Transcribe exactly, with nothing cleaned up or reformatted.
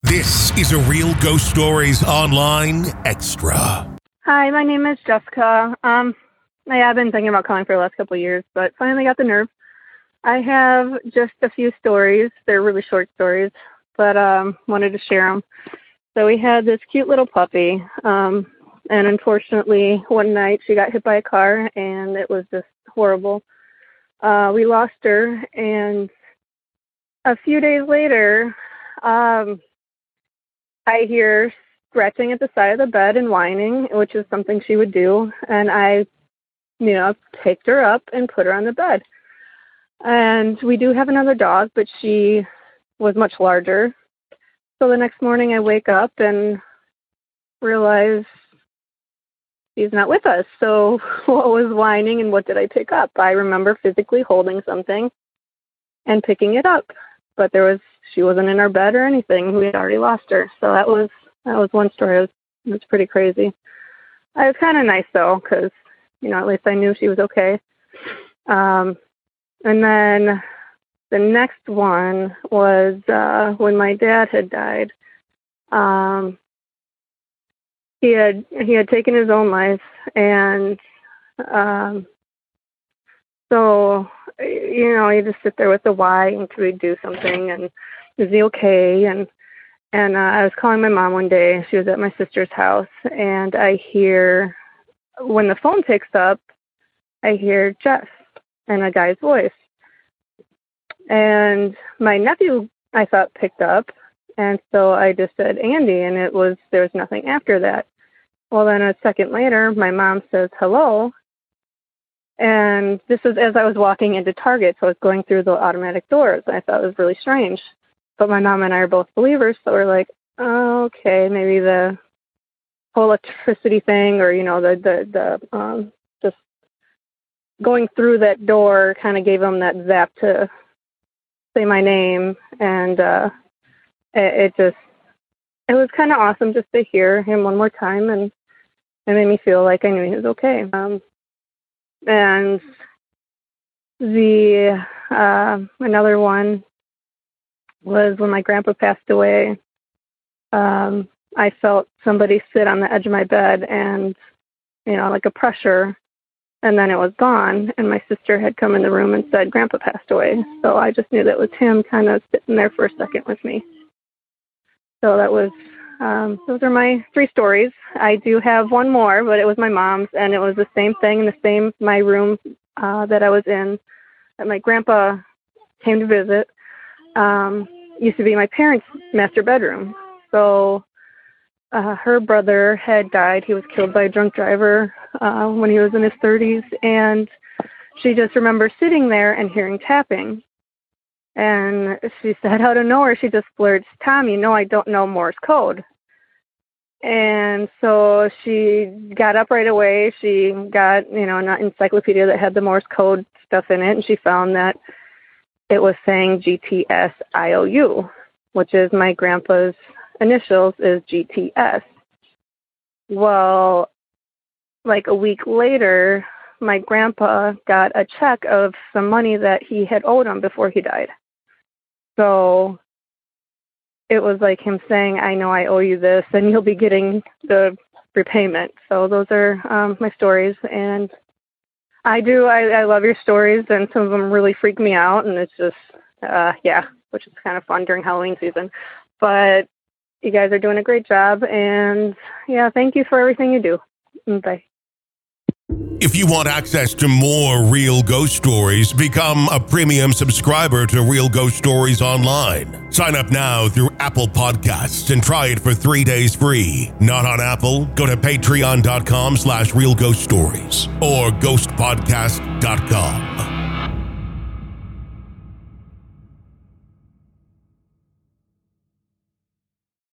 This is a Real Ghost Stories Online Extra. Hi, my name is Jessica. Um, yeah, I've been thinking about calling for the last couple of years, but finally got the nerve. I have just a few stories. They're really short stories, but um, wanted to share them. So we had this cute little puppy, um, and unfortunately, one night she got hit by a car, and it was just horrible. Uh, we lost her, and a few days later, um, I hear scratching at the side of the bed and whining, which is something she would do, and I, you know, picked her up and put her on the bed. And we do have another dog, but she was much larger. So the next morning I wake up and realize she's not with us. So what was whining and what did I pick up? I remember physically holding something and picking it up, but there was she wasn't in our bed or anything. We had already lost her. So that was that was one story. It was, it was pretty crazy. It was kind of nice though, because you know at least I knew she was okay. Um, and then the next one was uh, when my dad had died. Um, he had he had taken his own life, and um, so you know you just sit there with the why until we do something, and is he okay? And and uh, I was calling my mom one day. She was at my sister's house, and I hear when the phone picks up, I hear Jeff and a guy's voice. And my nephew, I thought, picked up, and so I just said Andy, and it was there was nothing after that. Well, then a second later, my mom says hello, and this was as I was walking into Target, so I was going through the automatic doors. I thought it was really strange, but my mom and I are both believers, so we're like, oh, okay, maybe the whole electricity thing, or you know, the the the um, just going through that door kind of gave him that zap to say my name, and uh, it, it just, it was kind of awesome just to hear him one more time, and it made me feel like I knew he was okay. Um, and the, uh, another one was when my grandpa passed away. Um, I felt somebody sit on the edge of my bed and, you know, like a pressure. And then it was gone, and my sister had come in the room and said, Grandpa passed away. So I just knew that was him kind of sitting there for a second with me. So that was, um, those are my three stories. I do have one more, but it was my mom's, and it was the same thing in the same, my room uh, that I was in, that my grandpa came to visit. Um, used to be my parents' master bedroom. So Uh, her brother had died. He was killed by a drunk driver uh, when he was in his thirties, and she just remembers sitting there and hearing tapping. And she said out of nowhere, she just blurts, Tom, you know I don't know Morse code. And so she got up right away. She got, you know, an encyclopedia that had the Morse code stuff in it, and she found that it was saying G T S I O U, which is my grandpa's initials is G T S. Well, like a week later, my grandpa got a check of some money that he had owed him before he died. So it was like him saying, I know I owe you this, and you'll be getting the repayment. So those are um, my stories. And I do, I, I love your stories, and some of them really freak me out, and it's just, uh, yeah, which is kind of fun during Halloween season. But you guys are doing a great job, and yeah, thank you for everything you do. Bye. If you want access to more Real Ghost Stories, become a premium subscriber to Real Ghost Stories Online. Sign up now through Apple Podcasts and try it for three days free. Not on Apple? Go to patreon.com slash Real Ghost Stories or ghost podcast dot com.